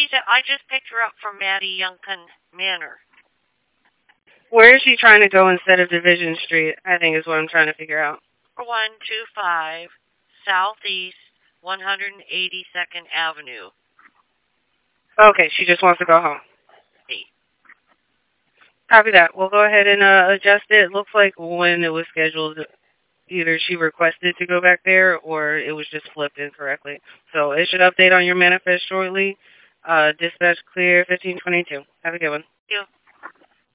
I just picked her up from Maddie Youngkin Manor. Where is she trying to go instead of Division Street? I think is what I'm trying to figure out. 125 Southeast 182nd Avenue. Okay, she just wants to go home. Hey. Copy that. We'll go ahead and adjust it. It looks like when it was scheduled, either she requested to go back there or it was just flipped incorrectly. So it should update on your manifest shortly. Dispatch clear 1522. Have a good one. Thank you.